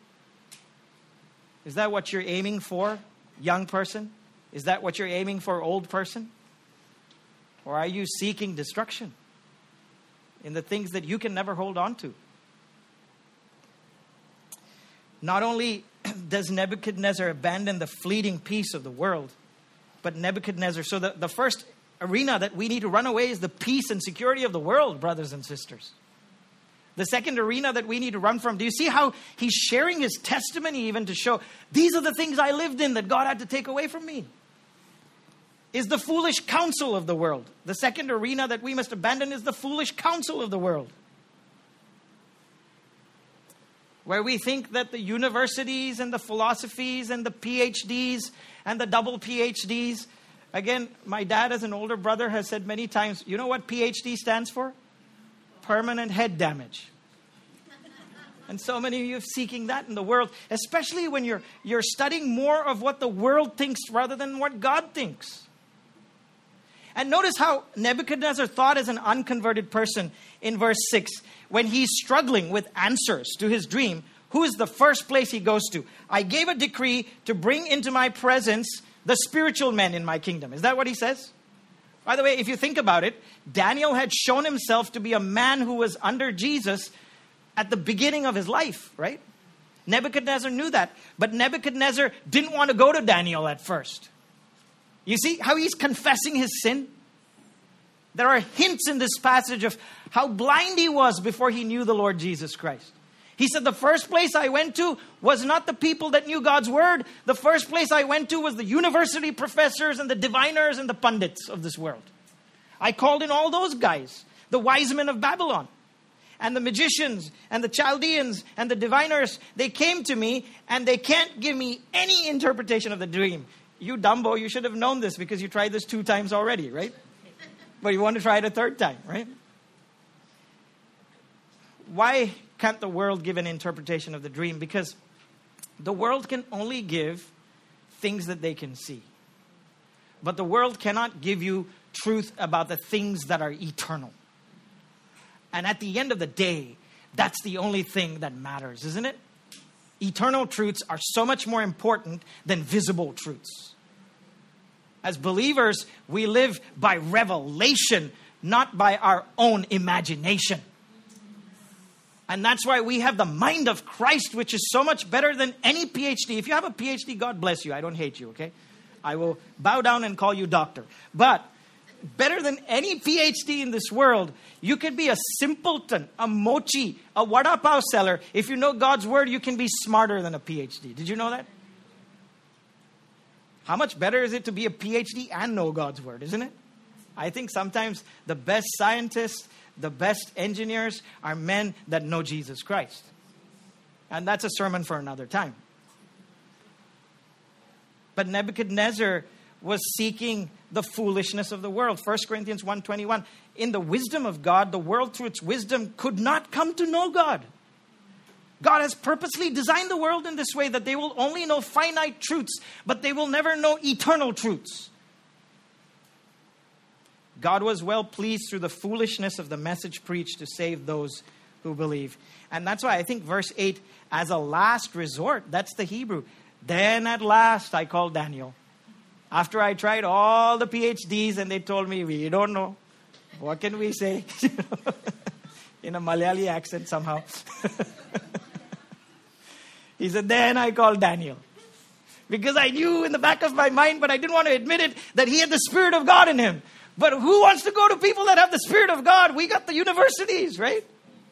Is that what you're aiming for, young person? Is that what you're aiming for, old person? Or are you seeking destruction in the things that you can never hold on to? Not only does Nebuchadnezzar abandon the fleeting peace of the world, but Nebuchadnezzar, so the, the first arena that we need to run away is the peace and security of the world, brothers and sisters. The second arena that we need to run from, do you see how he's sharing his testimony even to show, these are the things I lived in that God had to take away from me? Is the foolish counsel of the world. The second arena that we must abandon is the foolish counsel of the world. Where we think that the universities and the philosophies and the P H Ds and the double P H Ds, again, my dad as an older brother has said many times, you know what P H D stands for? Permanent head damage. And so many of you are seeking that in the world, especially when you're you're studying more of what the world thinks rather than what God thinks. And notice how Nebuchadnezzar thought as an unconverted person in verse six. When he's struggling with answers to his dream, who is the first place he goes to? I gave a decree to bring into my presence the spiritual men in my kingdom. Is that what he says? By the way, if you think about it, Daniel had shown himself to be a man who was under Jesus at the beginning of his life, right? Nebuchadnezzar knew that. But Nebuchadnezzar didn't want to go to Daniel at first. You see how he's confessing his sin? There are hints in this passage of how blind he was before he knew the Lord Jesus Christ. He said, the first place I went to was not the people that knew God's word. The first place I went to was the university professors and the diviners and the pundits of this world. I called in all those guys, the wise men of Babylon, and the magicians and the Chaldeans and the diviners. They came to me and they can't give me any interpretation of the dream. You Dumbo, you should have known this because you tried this two times already, right? But you want to try it a third time, right? Why can't the world give an interpretation of the dream? Because the world can only give things that they can see. But the world cannot give you truth about the things that are eternal. And at the end of the day, that's the only thing that matters, isn't it? Eternal truths are so much more important than visible truths. As believers, we live by revelation, not by our own imagination. And that's why we have the mind of Christ, which is so much better than any P H D. If you have a P H D, God bless you. I don't hate you, okay? I will bow down and call you doctor. But better than any P H D in this world, you can be a simpleton, a mochi, a vada pav seller. If you know God's word, you can be smarter than a P H D. Did you know that? How much better is it to be a P H D and know God's word, isn't it? I think sometimes the best scientists, the best engineers are men that know Jesus Christ. And that's a sermon for another time. But Nebuchadnezzar was seeking the foolishness of the world. First Corinthians one twenty-one. In the wisdom of God, the world through its wisdom could not come to know God. God has purposely designed the world in this way that they will only know finite truths, but they will never know eternal truths. God was well pleased through the foolishness of the message preached to save those who believe. And that's why I think verse eight, as a last resort, that's the Hebrew. Then at last I called Daniel. After I tried all the P H Ds and they told me, we don't know. What can we say? In a Malayali accent somehow. He said, then I called Daniel. Because I knew in the back of my mind, but I didn't want to admit it, that he had the Spirit of God in him. But who wants to go to people that have the Spirit of God? We got the universities, right?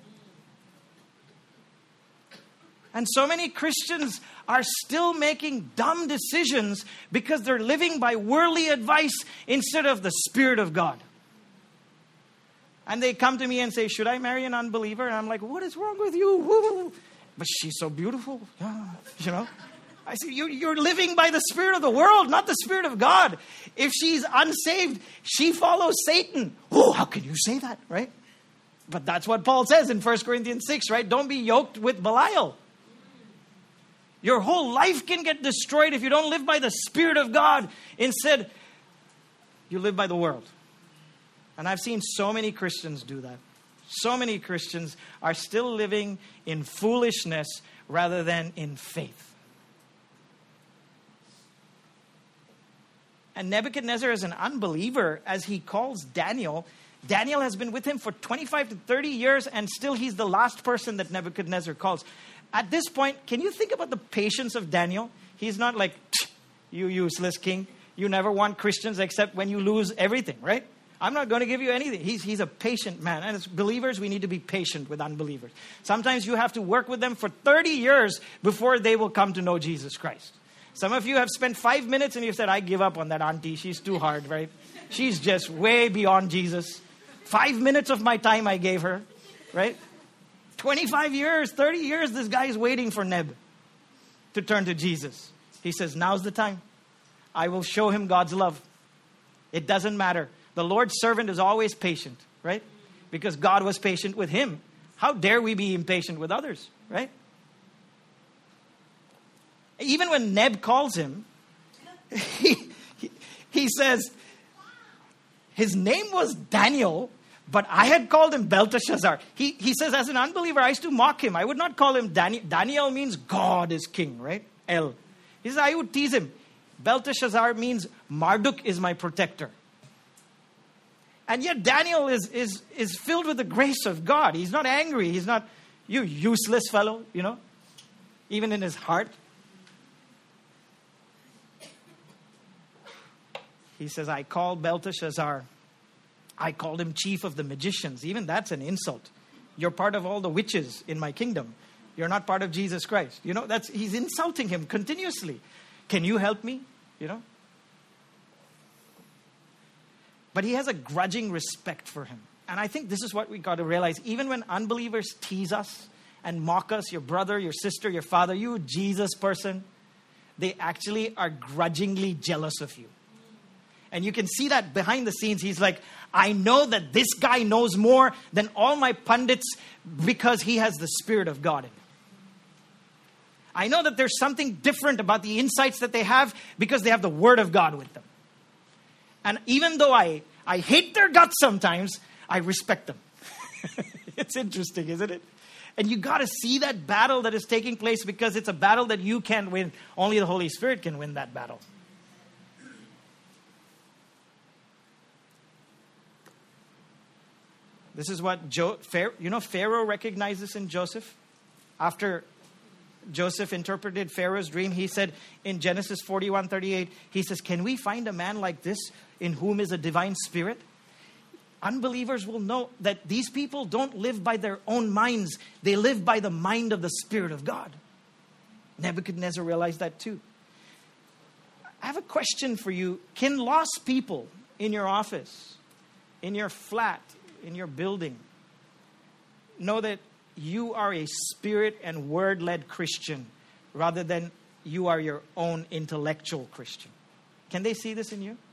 And so many Christians are still making dumb decisions because they're living by worldly advice instead of the Spirit of God. And they come to me and say, should I marry an unbeliever? And I'm like, what is wrong with you? Woo. But she's so beautiful. Yeah, you know. I say, you, you're living by the spirit of the world, not the Spirit of God. If she's unsaved, she follows Satan. Oh, how can you say that, right? But that's what Paul says in First Corinthians six, right? Don't be yoked with Belial. Your whole life can get destroyed if you don't live by the Spirit of God. Instead, you live by the world. And I've seen so many Christians do that. So many Christians are still living in foolishness rather than in faith. And Nebuchadnezzar is an unbeliever, as he calls Daniel. Daniel has been with him for twenty-five to thirty years, and still he's the last person that Nebuchadnezzar calls. At this point, can you think about the patience of Daniel? He's not like, you useless king. You never want Christians except when you lose everything, right? I'm not going to give you anything. He's, he's a patient man. And as believers, we need to be patient with unbelievers. Sometimes you have to work with them for thirty years before they will come to know Jesus Christ. Some of you have spent five minutes and you've said, I give up on that auntie. She's too hard, right? She's just way beyond Jesus. Five minutes of my time I gave her, right? twenty-five years, thirty years, this guy is waiting for Neb to turn to Jesus. He says, now's the time. I will show him God's love. It doesn't matter. The Lord's servant is always patient, right? Because God was patient with him. How dare we be impatient with others, right? Even when Neb calls him, he, he, he says, his name was Daniel, but I had called him Belteshazzar. He, he says, as an unbeliever, I used to mock him. I would not call him Daniel. Daniel means God is king, right? El. He says, I would tease him. Belteshazzar means Marduk is my protector. And yet Daniel is, is, is filled with the grace of God. He's not angry. He's not, you useless fellow, you know, even in his heart. He says, I called Belteshazzar. I called him chief of the magicians. Even that's an insult. You're part of all the witches in my kingdom. You're not part of Jesus Christ. You know, that's he's insulting him continuously. Can you help me? You know? But he has a grudging respect for him. And I think this is what we got to realize. Even when unbelievers tease us and mock us, your brother, your sister, your father, you Jesus person, they actually are grudgingly jealous of you. And you can see that behind the scenes. He's like, I know that this guy knows more than all my pundits because he has the Spirit of God in him. I know that there's something different about the insights that they have because they have the Word of God with them. And even though I, I hate their guts sometimes, I respect them. It's interesting, isn't it? And you got to see that battle that is taking place because it's a battle that you can't win. Only the Holy Spirit can win that battle. This is what, jo- Pharaoh, you know, Pharaoh recognized this in Joseph. After Joseph interpreted Pharaoh's dream, he said in Genesis forty-one thirty-eight, he says, can we find a man like this in whom is a divine spirit? Unbelievers will know that these people don't live by their own minds. They live by the mind of the Spirit of God. Nebuchadnezzar realized that too. I have a question for you. Can lost people in your office, in your flat, in your building, know that you are a spirit and word-led Christian rather than you are your own intellectual Christian? Can they see this in you?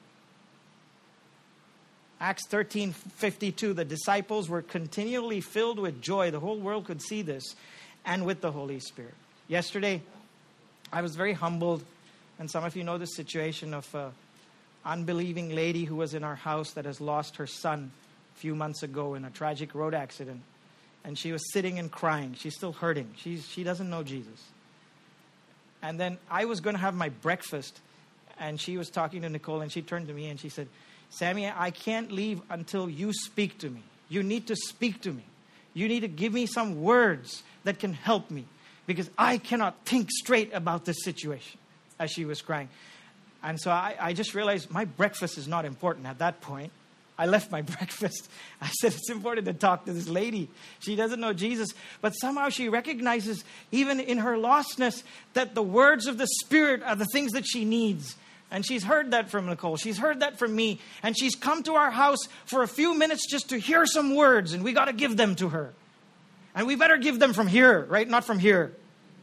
Acts thirteen fifty-two, the disciples were continually filled with joy. The whole world could see this, and with the Holy Spirit. Yesterday, I was very humbled, and some of you know the situation of an unbelieving lady who was in our house that has lost her son a few months ago in a tragic road accident. And she was sitting and crying. She's still hurting. She's, she doesn't know Jesus. And then I was going to have my breakfast, and she was talking to Nicole, and she turned to me and she said, Sammy, I can't leave until you speak to me. You need to speak to me. You need to give me some words that can help me, because I cannot think straight about this situation, as she was crying. And so I, I just realized my breakfast is not important at that point. I left my breakfast. I said, it's important to talk to this lady. She doesn't know Jesus, but somehow she recognizes, even in her lostness, that the words of the Spirit are the things that she needs. And she's heard that from Nicole. She's heard that from me. And she's come to our house for a few minutes just to hear some words. And we got to give them to her. And we better give them from here, right? Not from here.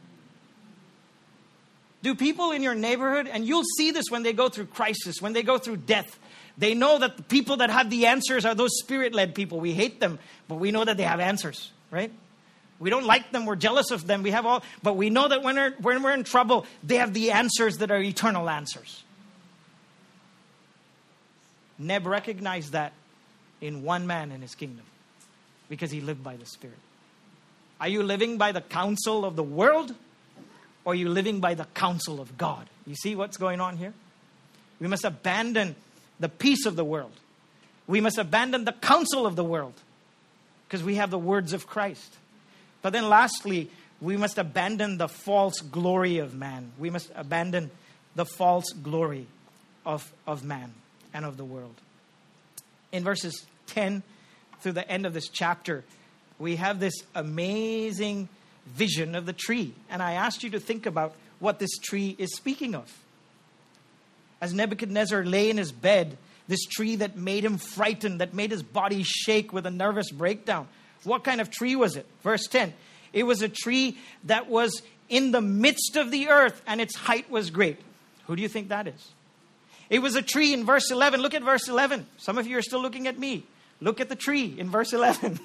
Do people in your neighborhood, and you'll see this when they go through crisis, when they go through death, they know that the people that have the answers are those spirit-led people. We hate them, but we know that they have answers, right? We don't like them. We're jealous of them. We have all, but we know that when we're, when we're in trouble, they have the answers that are eternal answers. Neb recognized that in one man in his kingdom because he lived by the Spirit. Are you living by the counsel of the world, or are you living by the counsel of God? You see what's going on here? We must abandon the peace of the world. We must abandon the counsel of the world because we have the words of Christ. But then lastly, we must abandon the false glory of man. We must abandon the false glory of, of man and of the world. In verses ten through the end of this chapter, we have this amazing vision of the tree. And I asked you to think about what this tree is speaking of. As Nebuchadnezzar lay in his bed, this tree that made him frightened, that made his body shake with a nervous breakdown. What kind of tree was it? Verse ten. It was a tree that was in the midst of the earth, and its height was great. Who do you think that is? It was a tree in verse eleven. Look at verse eleven. Some of you are still looking at me. Look at the tree in verse eleven.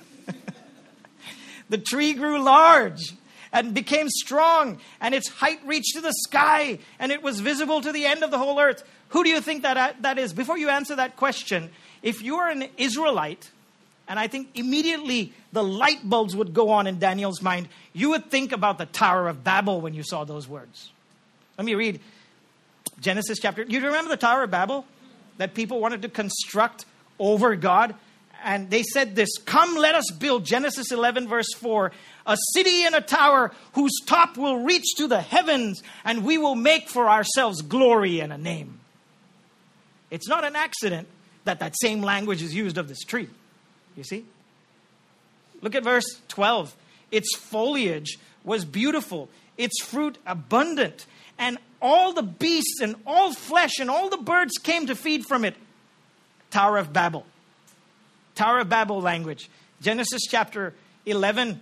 The tree grew large and became strong, and its height reached to the sky, and it was visible to the end of the whole earth. Who do you think that that is? Before you answer that question, if you are an Israelite, and I think immediately the light bulbs would go on in Daniel's mind, you would think about the Tower of Babel when you saw those words. Let me read Genesis chapter. You remember the Tower of Babel that people wanted to construct over God? And they said this, come, let us build, Genesis eleven verse four, a city and a tower whose top will reach to the heavens, and we will make for ourselves glory and a name. It's not an accident that that same language is used of this tree. You see? Look at verse twelve. Its foliage was beautiful, its fruit abundant, and all the beasts and all flesh and all the birds came to feed from it. Tower of Babel. Tower of Babel language. Genesis chapter eleven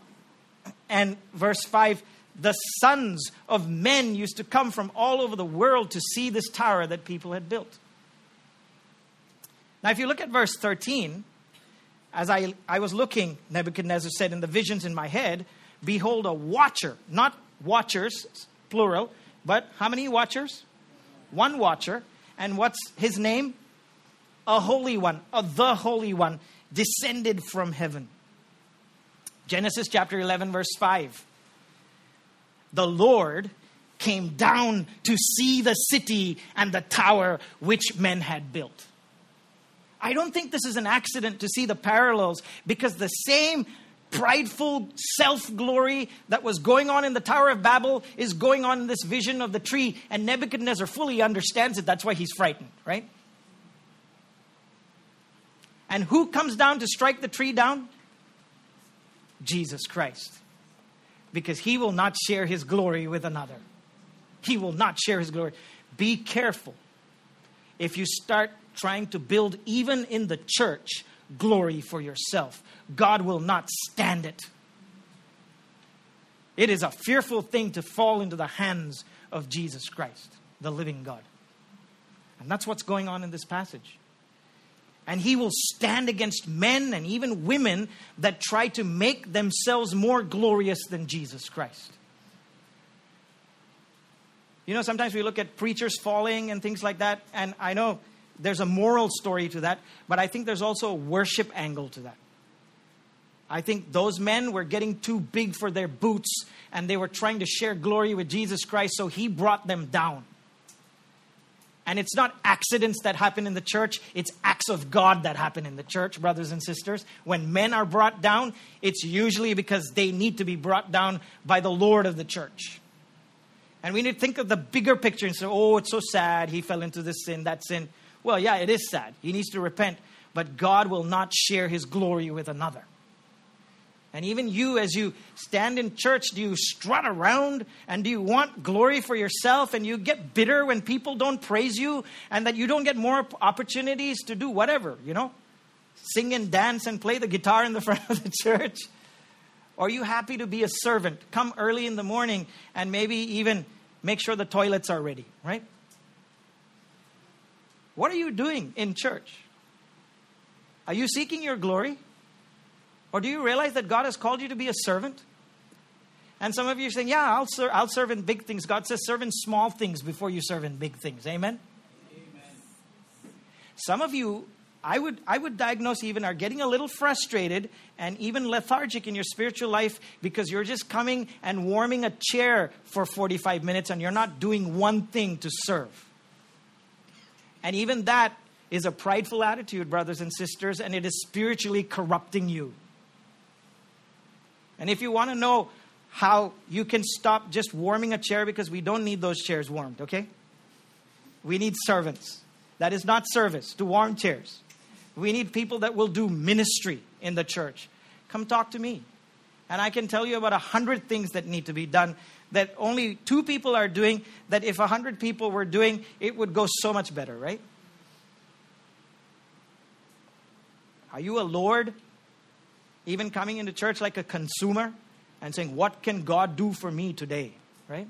and verse five. The sons of men used to come from all over the world to see this tower that people had built. Now, if you look at verse thirteen, as I, I was looking, Nebuchadnezzar said in the visions in my head, behold, a watcher, not watchers, plural, but how many watchers? One watcher. And what's his name? A holy one, a the holy one, descended from heaven. Genesis chapter eleven, verse five. The Lord came down to see the city and the tower which men had built. I don't think this is an accident to see the parallels, because the same prideful self-glory that was going on in the Tower of Babel is going on in this vision of the tree, and Nebuchadnezzar fully understands it. That's why he's frightened, right? And who comes down to strike the tree down? Jesus Christ. Because he will not share his glory with another. He will not share his glory. Be careful. If you start trying to build, even in the church, glory for yourself, God will not stand it. It is a fearful thing to fall into the hands of Jesus Christ, the living God. And that's what's going on in this passage. And he will stand against men and even women that try to make themselves more glorious than Jesus Christ. You know, sometimes we look at preachers falling and things like that. And I know there's a moral story to that. But I think there's also a worship angle to that. I think those men were getting too big for their boots. And they were trying to share glory with Jesus Christ. So he brought them down. And it's not accidents that happen in the church. It's acts of God that happen in the church, brothers and sisters. When men are brought down, it's usually because they need to be brought down by the Lord of the church. And we need to think of the bigger picture and say, oh, it's so sad. He fell into this sin, that sin. Well, yeah, it is sad. He needs to repent. But God will not share his glory with another. And even you, as you stand in church, do you strut around and do you want glory for yourself, and you get bitter when people don't praise you, and that you don't get more opportunities to do whatever, you know, sing and dance and play the guitar in the front of the church? Or are you happy to be a servant? Come early in the morning and maybe even make sure the toilets are ready, right? What are you doing in church? Are you seeking your glory? Or do you realize that God has called you to be a servant? And some of you are saying, yeah, I'll, ser- I'll serve in big things. God says serve in small things before you serve in big things. Amen? Amen. Some of you, I would, I would diagnose even, are getting a little frustrated and even lethargic in your spiritual life because you're just coming and warming a chair for forty-five minutes and you're not doing one thing to serve. And even that is a prideful attitude, brothers and sisters, and it is spiritually corrupting you. And if you want to know how you can stop just warming a chair, because we don't need those chairs warmed, okay? We need servants. That is not service, to warm chairs. We need people that will do ministry in the church. Come talk to me. And I can tell you about a hundred things that need to be done that only two people are doing, that if a hundred people were doing, it would go so much better, right? Are you a Lord? Even coming into church like a consumer and saying, what can God do for me today? Right?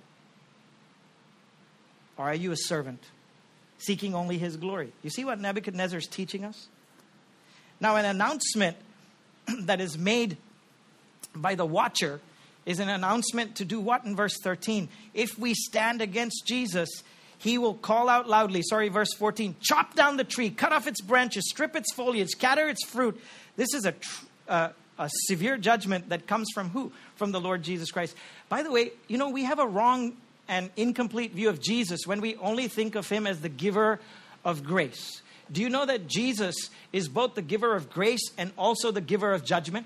Or are you a servant seeking only his glory? You see what Nebuchadnezzar is teaching us? Now, an announcement that is made by the watcher is an announcement to do what in verse thirteen? If we stand against Jesus, he will call out loudly. Sorry, verse fourteen. Chop down the tree, cut off its branches, strip its foliage, scatter its fruit. This is a, tr- uh, a severe judgment that comes from who? From the Lord Jesus Christ. By the way, you know, we have a wrong and incomplete view of Jesus when we only think of him as the giver of grace. Do you know that Jesus is both the giver of grace and also the giver of judgment?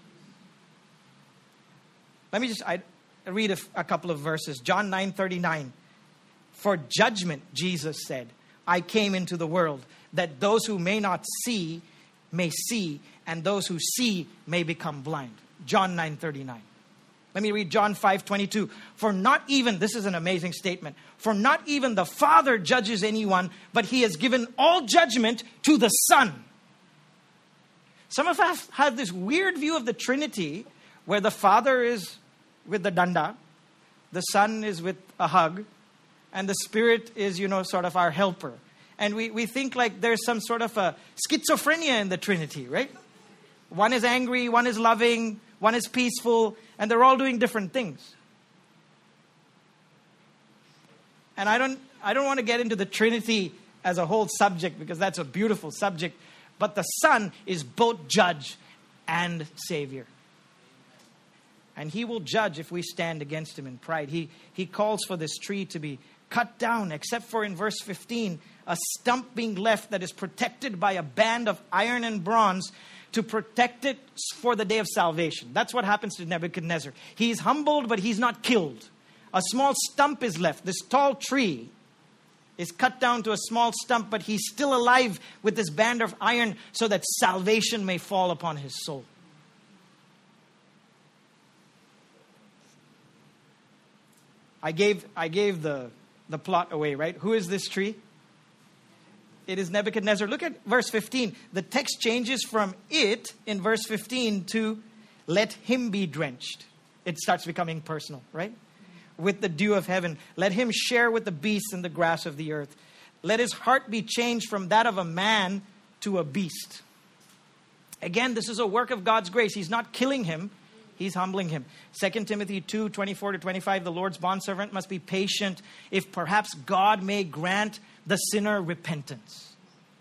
Let me just I read a, a couple of verses. John nine thirty-nine. For judgment, Jesus said, I came into the world that those who may not see may see, and those who see may become blind. John nine thirty-nine. Let me read John five twenty-two. For not even, this is an amazing statement, for not even the Father judges anyone, but he has given all judgment to the Son. Some of us have this weird view of the Trinity where the Father is with the danda, the Son is with a hug, and the Spirit is, you know, sort of our helper. And we, we think like there's some sort of a schizophrenia in the Trinity, right? One is angry, one is loving, one is peaceful, and they're all doing different things. And I don't I don't want to get into the Trinity as a whole subject because that's a beautiful subject. But the Son is both judge and Savior. And he will judge if we stand against him in pride. He, he calls for this tree to be cut down, except for in verse fifteen, a stump being left that is protected by a band of iron and bronze to protect it for the day of salvation. That's what happens to Nebuchadnezzar. He's humbled, but he's not killed. A small stump is left. This tall tree is cut down to a small stump, but he's still alive with this band of iron so that salvation may fall upon his soul. I gave I gave the, the plot away, right? Who is this tree? It is Nebuchadnezzar. Look at verse fifteen. The text changes from it in verse fifteen to let him be drenched. It starts becoming personal, right? With the dew of heaven. Let him share with the beasts and the grass of the earth. Let his heart be changed from that of a man to a beast. Again, this is a work of God's grace. He's not killing him. He's humbling him. Second Timothy two, twenty-four to twenty-five, the Lord's bondservant must be patient if perhaps God may grant the sinner repentance.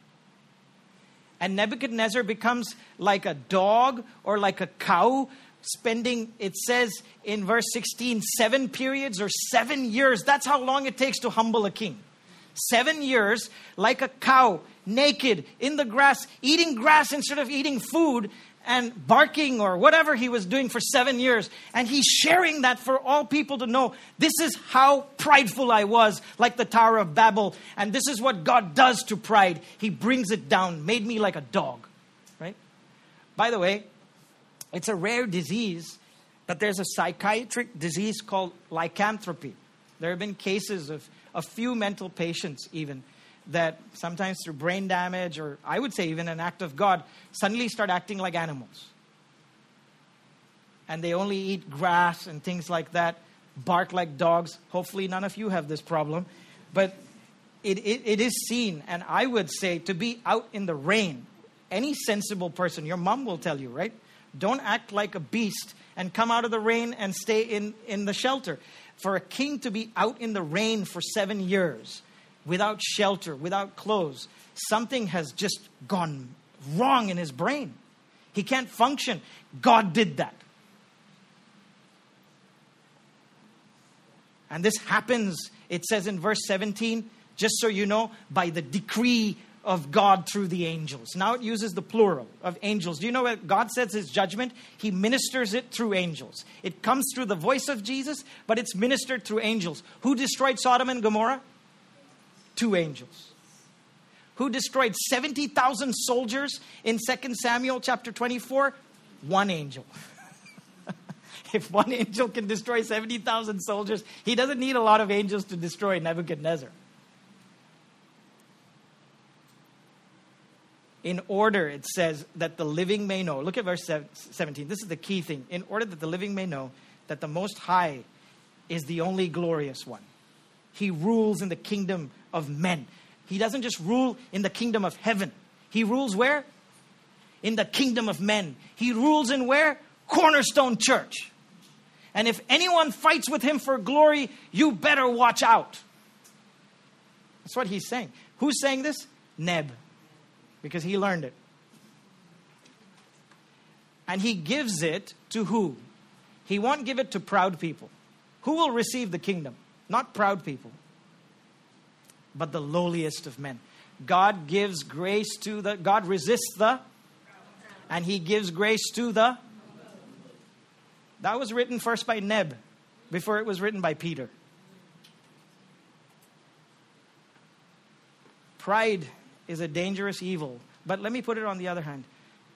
And Nebuchadnezzar becomes like a dog or like a cow, spending, it says in verse sixteen, seven periods or seven years. That's how long it takes to humble a king. Seven years, like a cow, naked, in the grass, eating grass instead of eating food, and barking or whatever he was doing for seven years. And he's sharing that for all people to know. This is how prideful I was, like the Tower of Babel. And this is what God does to pride. He brings it down, made me like a dog. Right? By the way, it's a rare disease, but there's a psychiatric disease called lycanthropy. There have been cases of a few mental patients even that sometimes through brain damage or I would say even an act of God suddenly start acting like animals. And they only eat grass and things like that, bark like dogs. Hopefully none of you have this problem. But it, it, it is seen, and I would say to be out in the rain, any sensible person, your mom will tell you, right? Don't act like a beast and come out of the rain and stay in, in the shelter. For a king to be out in the rain for seven years, without shelter, without clothes, something has just gone wrong in his brain. He can't function. God did that. And this happens, it says in verse seventeen, just so you know, by the decree of God through the angels. Now it uses the plural of angels. Do you know what God says his judgment? He ministers it through angels. It comes through the voice of Jesus, but it's ministered through angels. Who destroyed Sodom and Gomorrah? Two angels. Who destroyed seventy thousand soldiers in Second Samuel chapter twenty-four? One angel. If one angel can destroy seventy thousand soldiers, he doesn't need a lot of angels to destroy Nebuchadnezzar. In order, it says, that the living may know. Look at verse seventeen. This is the key thing. In order that the living may know that the Most High is the only glorious one. He rules in the kingdom of men. He doesn't just rule in the kingdom of heaven. He rules where? In the kingdom of men. He rules in where? Cornerstone Church. And if anyone fights with him for glory, you better watch out. That's what he's saying. Who's saying this? Neb. Because he learned it. And he gives it to who? He won't give it to proud people. Who will receive the kingdom? Not proud people, but the lowliest of men. God gives grace to the, God resists the, and he gives grace to the. That was written first by Neb, before it was written by Peter. Pride is a dangerous evil, but let me put it on the other hand.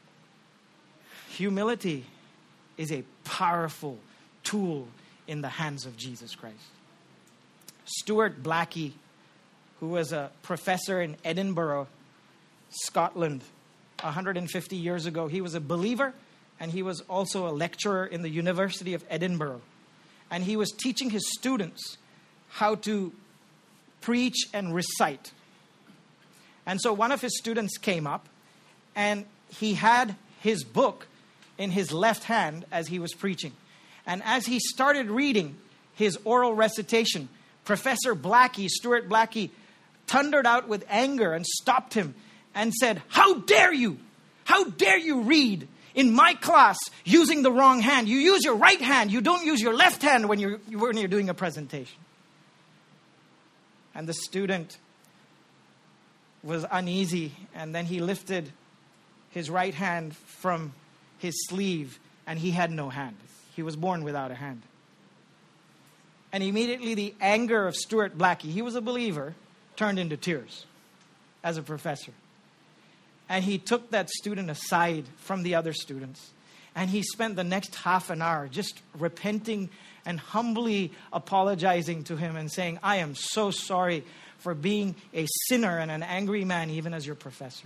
Humility is a powerful tool in the hands of Jesus Christ. Stuart Blackie, who was a professor in Edinburgh, Scotland, one hundred fifty years ago. He was a believer, and he was also a lecturer in the University of Edinburgh. And he was teaching his students how to preach and recite. And so one of his students came up, and he had his book in his left hand as he was preaching. And as he started reading his oral recitation, Professor Blackie, Stuart Blackie, thundered out with anger and stopped him and said, "How dare you? How dare you read in my class using the wrong hand? You use your right hand. You don't use your left hand when you're, when you're doing a presentation." And the student was uneasy, and then he lifted his right hand from his sleeve, and he had no hand. He was born without a hand. And immediately the anger of Stuart Blackie, he was a believer, turned into tears as a professor. And he took that student aside from the other students, and he spent the next half an hour just repenting and humbly apologizing to him and saying, I am so sorry for being a sinner and an angry man, even as your professor.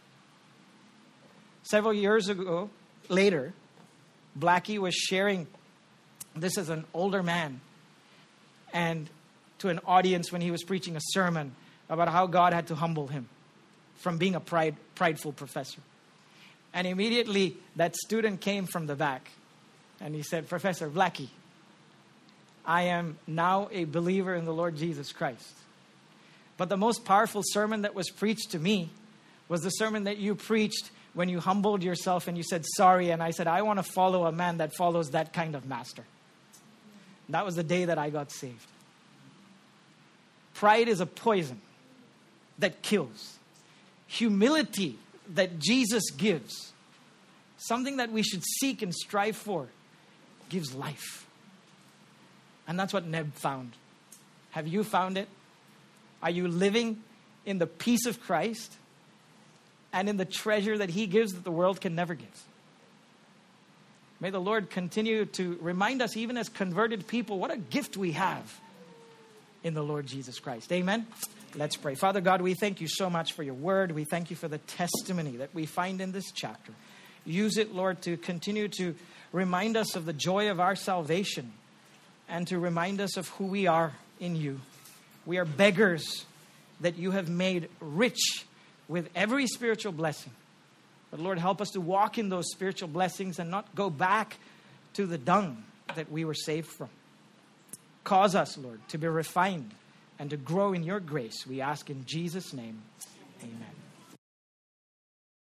Several years ago, later, Blackie was sharing this as an older man and to an audience when he was preaching a sermon about how God had to humble him from being a pride, prideful professor. And immediately that student came from the back and he said, Professor Blackie, I am now a believer in the Lord Jesus Christ. But the most powerful sermon that was preached to me was the sermon that you preached when you humbled yourself and you said sorry. And I said, I want to follow a man that follows that kind of master. That was the day that I got saved. Pride is a poison that kills. Humility that Jesus gives, something that we should seek and strive for, gives life. And that's what Neb found. Have you found it? Are you living in the peace of Christ and in the treasure that he gives that the world can never give? May the Lord continue to remind us, even as converted people, what a gift we have in the Lord Jesus Christ. Amen? Let's pray. Father God, we thank you so much for your word. We thank you for the testimony that we find in this chapter. Use it, Lord, to continue to remind us of the joy of our salvation and to remind us of who we are in you. We are beggars that you have made rich with every spiritual blessing. But Lord, help us to walk in those spiritual blessings and not go back to the dung that we were saved from. Cause us, Lord, to be refined and to grow in your grace. We ask in Jesus' name, amen.